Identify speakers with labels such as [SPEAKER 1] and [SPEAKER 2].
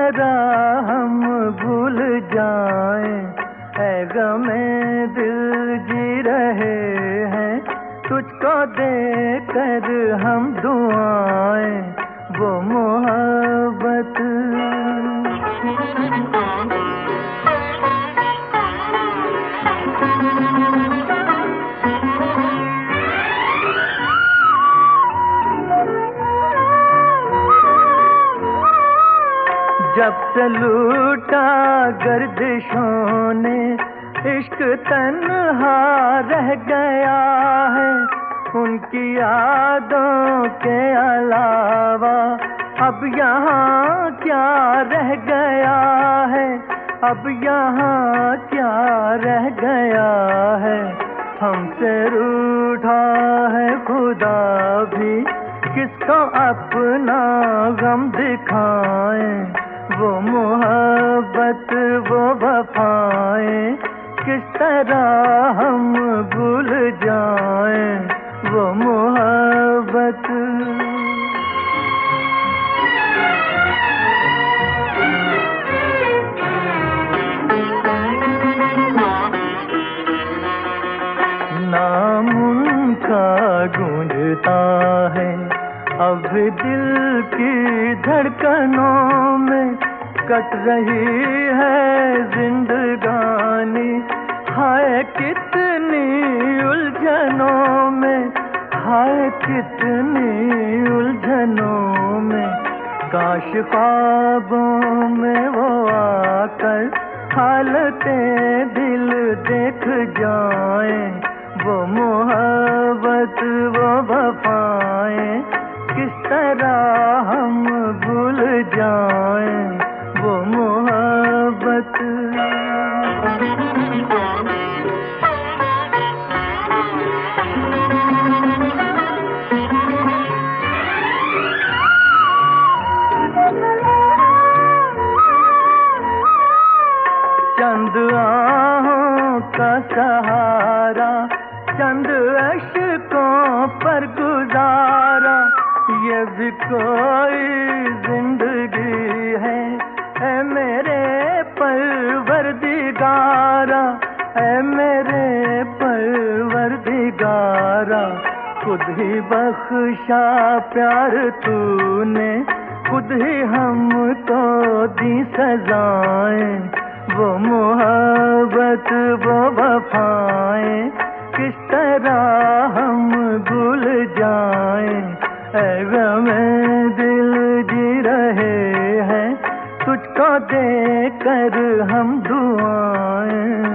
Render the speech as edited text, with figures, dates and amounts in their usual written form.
[SPEAKER 1] तरह हम भूल जाएं, ऐ गमे दिल जी रहे हैं तुझको देकर हम दुआएं, वो मोहब्बत। जब से लूटा गर्दिशों ने इश्क तन्हा रह गया है, उनकी यादों के अलावा अब यहाँ क्या रह गया है, अब यहाँ क्या रह गया है। हमसे रूठा है खुदा भी, किसको अपना गम दिखाएं, वो मोहब्बत वो वफाएं, किस तरह हम भूल जाएं, वो मोहब्बत। नाम उनका गूंजता है अब दिल की धड़कनों में, कट रही है जिंदगानी हाय कितनी उलझनों में, हाय कितनी उलझनों में। काश ख्वाबों में वो आकर हालतें दिल देख जाएं, वो मोहब्बत वो वफाएं, किस तरह हम भूल जाएं, वो मोहब्बत। चंद आहों का सहारा, चंद अश्कों पर गुजारा, ये भी कोई जिंदगी है, ऐ मेरे परवरदिगारा, ऐ मेरे परवरदिगारा। खुद ही बख्शा प्यार तूने, खुद ही हमको दी सजाएं, वो मोहब्बत वो वफाएं, किस तरह हम भूल जाएं, ऐ गमे दिल जी रहे हैं तुझको देकर हम दुआएं।